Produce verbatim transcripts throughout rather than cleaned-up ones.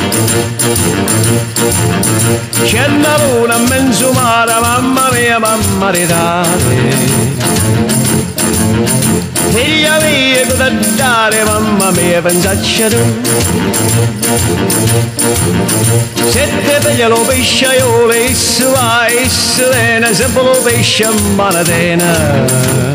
C'è una luna in mezzo mare, mamma mia, mamma ridare. Figlia mia, cosa dare, mamma mia, pensacci tu. Se te piglia lo pesciaiolo, isso va, isso viene, se lo pesce in manatena.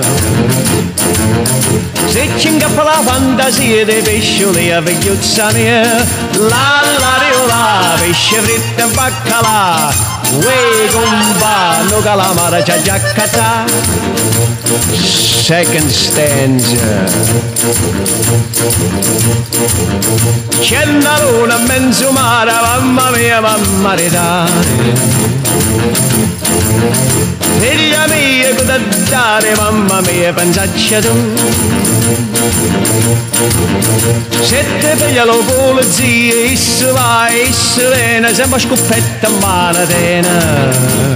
Se ci incappa la fantasia dei pescioli a vecchiuzza mia, la la riola, pesce fritto e baccalà, uè compa, no calamara c'ha già catà. Second stanza. C'è una luna in mezzo mare, mamma mia, mamma ridare. Figlia mia, cosa dare, mamma mia, pensacci tu. Se te figlia lo polizia, isso va, isso viene, sembra scoppetta in manatena.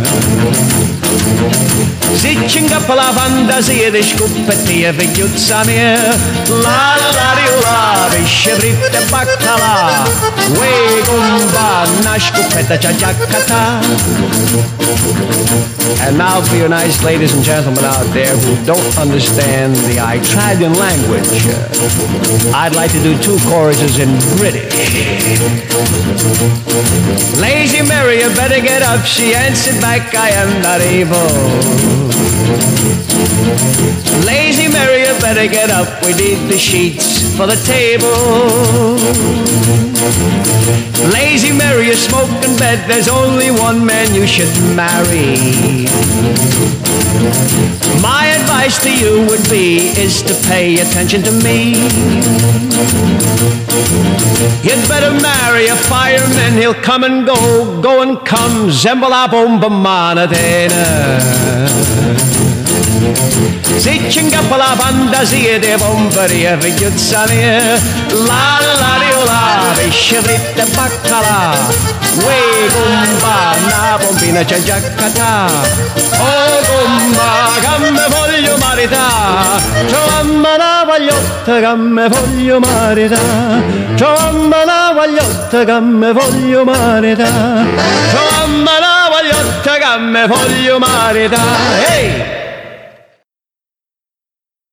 Se ci incappa la fantasia di scoppetti e vecchiuzza mia, la la riola, pesce fritto e baccalà, uè compa, una scoppetta c'ha già catà. And now for you nice ladies and gentlemen out there who don't understand the Italian language, uh, I'd like to do two choruses in British. Lazy Mary, you better get up, she answered back, I am not able. Lazy Mary, you better get up, we need the sheets for the table. Lazy Mary, you smoke in bed, there's only one man you should marry. My advice to you would be, is to pay attention to me. You'd better marry a fireman, he'll come and go, go and come, zembo la bomba manatena. Se ci incappa la fantasia dei pomperi e vecchiuzza mia, la la riola, pesce fritto e baccalà, uè compa, una pompina c'è già catà. Oh compa, che me voglio marità, c'ho la vagliotta che me voglio marità, c'ho la vagliotta che me voglio marità, c'ho la vagliotta che me voglio marità. Ehi!